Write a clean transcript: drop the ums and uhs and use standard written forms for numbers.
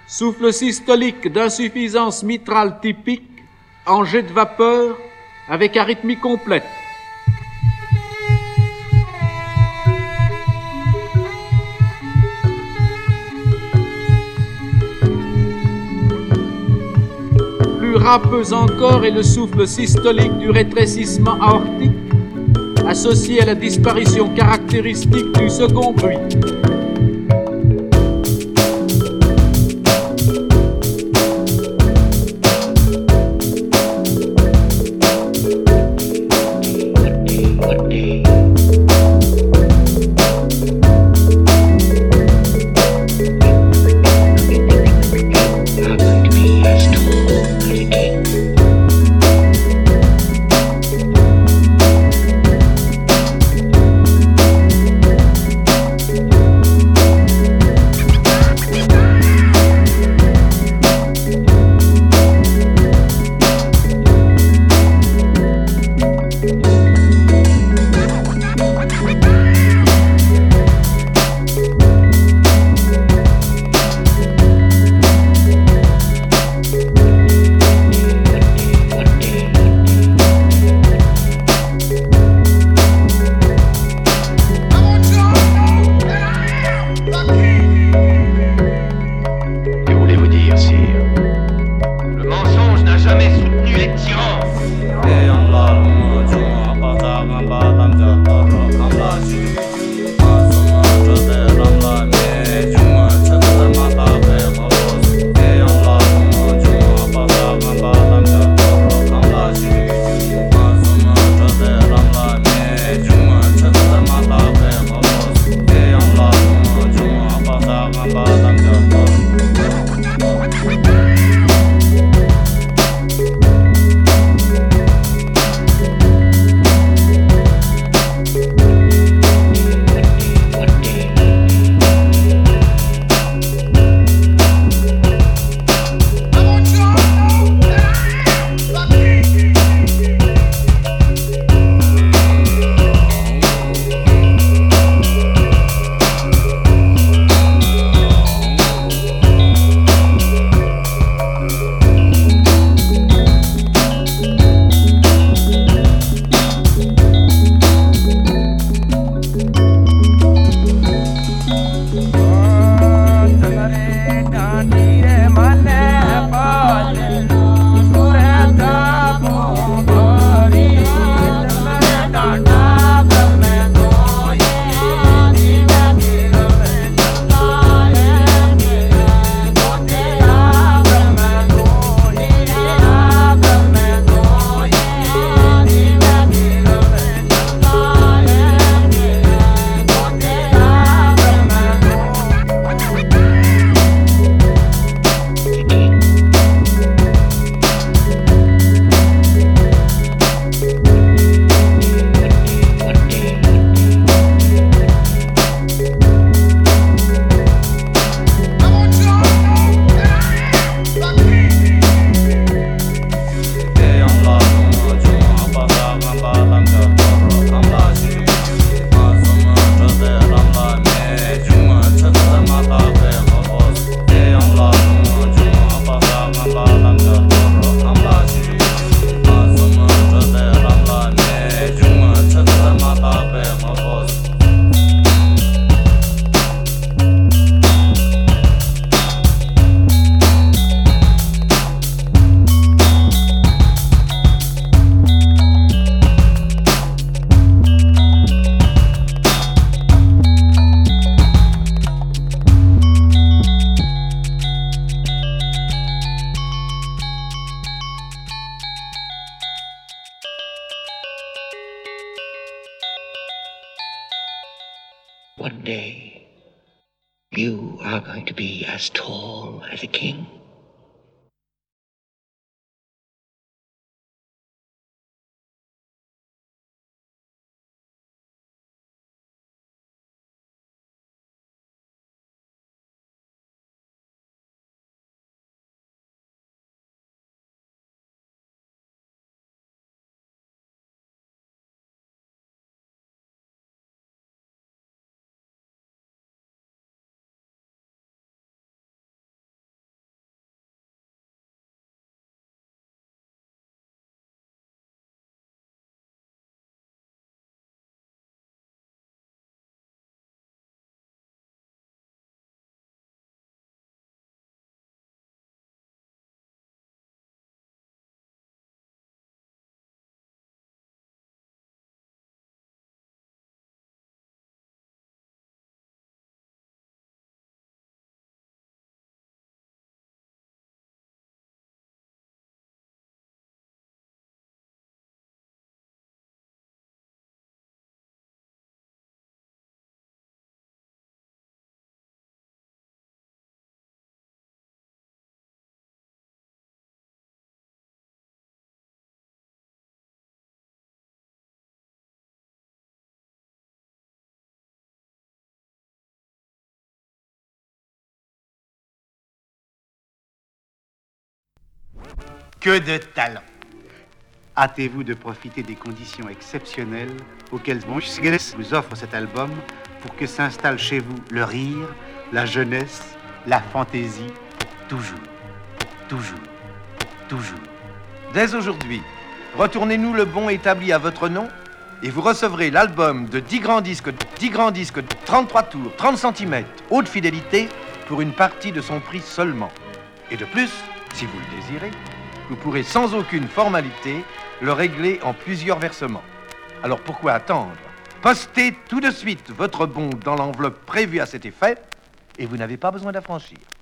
Souffle systolique d'insuffisance mitrale typique en jet de vapeur avec arythmie complète. Plus râpeux encore est le souffle systolique du rétrécissement aortique associé à la disparition caractéristique du second bruit. One day, you are going to be as tall as a king. Que de talent. Hâtez-vous de profiter des conditions exceptionnelles auxquelles Bonchgeles vous offre cet album pour que s'installe chez vous le rire, la jeunesse, la fantaisie pour toujours, pour toujours, pour toujours. Dès aujourd'hui, retournez-nous le bon établi à votre nom et vous recevrez l'album de 10 grands disques, 33 tours, 30 cm, haute fidélité, pour une partie de son prix seulement. Et de plus, si vous le désirez, vous pourrez sans aucune formalité le régler en plusieurs versements. Alors pourquoi attendre? Postez tout de suite votre bon dans l'enveloppe prévue à cet effet et vous n'avez pas besoin d'affranchir.